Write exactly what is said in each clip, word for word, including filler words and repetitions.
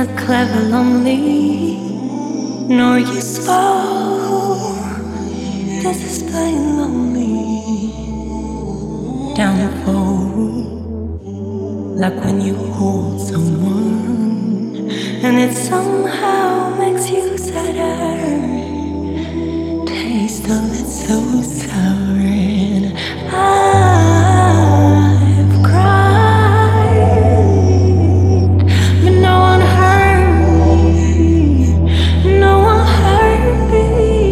not clever, lonely, nor useful. This is plain lonely. Downfall, like when you hold someone and it somehow makes you sadder. Taste of it so sour, and I've cried, but no one heard me. No one heard me.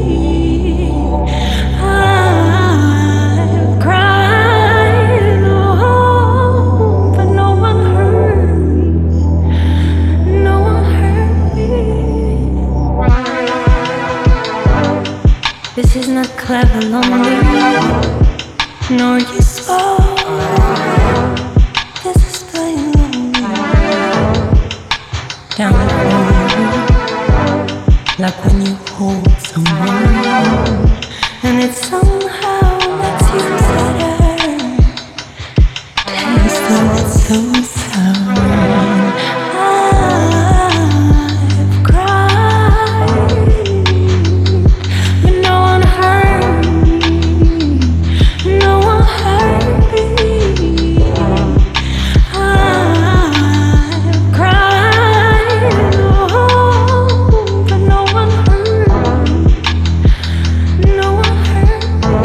I've cried, oh, but no one heard me. No one heard me. This is not clever, lonely, nor useful. This is plain lonely. Down the road, like when you hold someone and it somehow makes you sadder. Taste of it so sour. I've cried, but no one heard me. No one heard me. I've cried, oh, but no one heard me. No one heard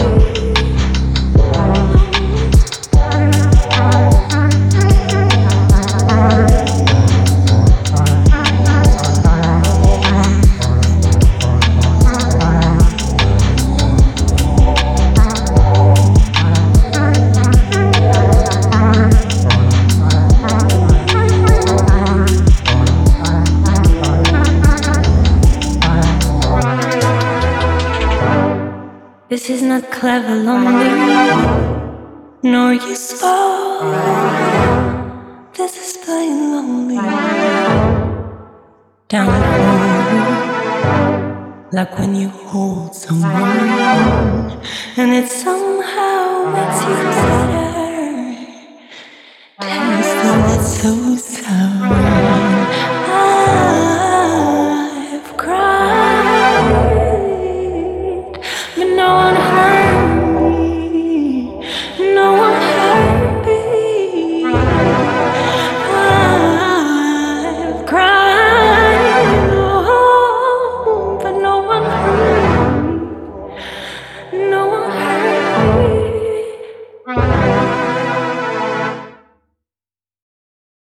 This is not clever, lonely, nor useful. This is plain lonely. Down the road, like when you hold someone and it somehow makes you sadder. Taste of it so sour.